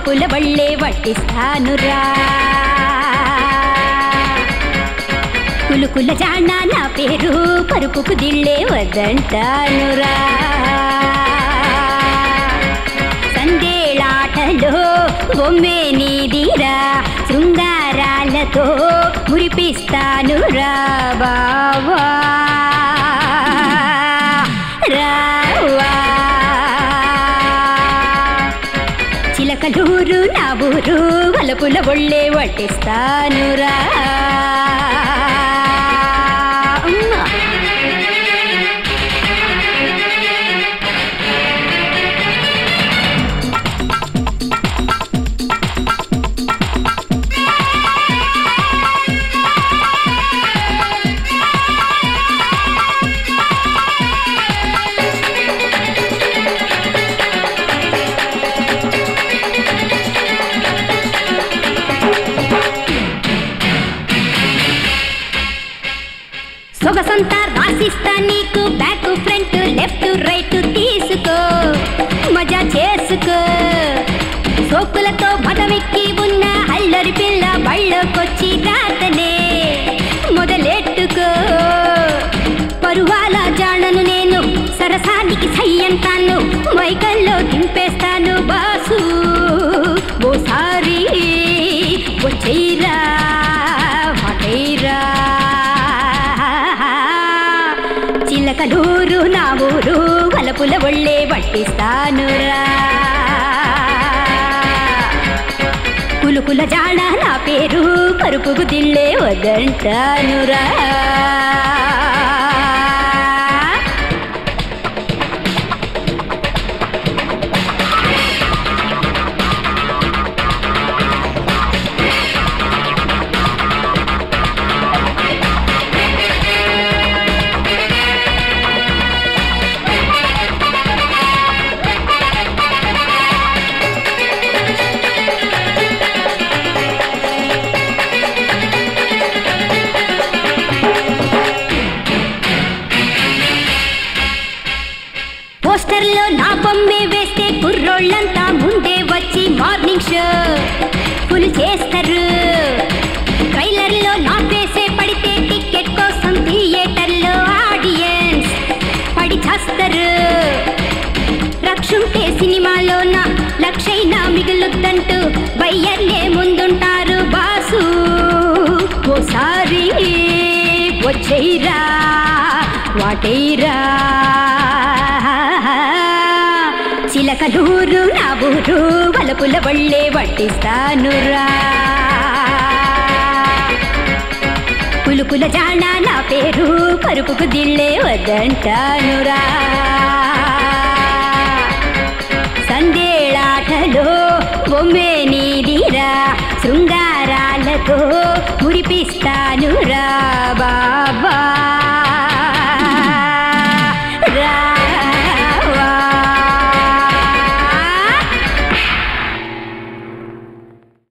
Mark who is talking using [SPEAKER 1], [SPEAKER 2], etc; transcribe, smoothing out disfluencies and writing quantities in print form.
[SPEAKER 1] వలపుల బళ్ళే వట్టిస్తానురా కులుకుల జాణ నా పేరు పరుపుకు దిళ్ళే వద్దంటానురా సందేళాటలో బొమ్మే నీదిరా శృంగారాలతో మురిపిస్తానురా బావా రావా చిలకలూరు నా ఊరు వలపుల బొళ్ళే వట్టిస్తానురా సొగసంతా రాసిస్తా నీకు బ్యాక్ ఫ్రంట్ లెఫ్ట్ రైట్ తీసుకో మజా చేసుకో సోకులతో మదమెక్కి ఉన్న అల్లరి పిల్ల బళ్ళకొచ్చి రాతనే మొదలెట్టుకో పరువాల జాడను నేను సరసానికి సయ్యంతాను మైకల్లో దింపేస్తాను బాసు ఓసారి వచ్చేరా వాటేరా చిలకలూరు నా ఊరు వలపుల బొళ్ళే వట్టిస్తానురా కులుకుల జాణ నా పేరు పరుపుకు దిళ్ళే వద్దంటానురా పోస్టర్లో నా బొమ్మే వేస్తే కుర్రోళ్ళంతా ముందే వచ్చి మార్నింగ్ షో ఫుల్ చేస్తారు ట్రైలర్లో నా ఫేసే పడితే టికెట్ కోసం థియేటర్లో ఆడియన్స్ పడి చేస్తారు రక్షుంటే సినిమాలో నా లక్షైనా మిగులుద్దంటూ బయ్యర్లే ముందుంటారు బాసు ఓసారి వచ్చేరా వాటేరా చిలకలూరు నా ఊరు వలపుల బళ్ళే వట్టిస్తానురా కులుకుల జాణ నా పేరు పరుపుకు దిళ్ళే వద్దంటానురా సందేళాటలో బొమ్మే నీదిరా శృంగారాలతో మురిపిస్తానురా బా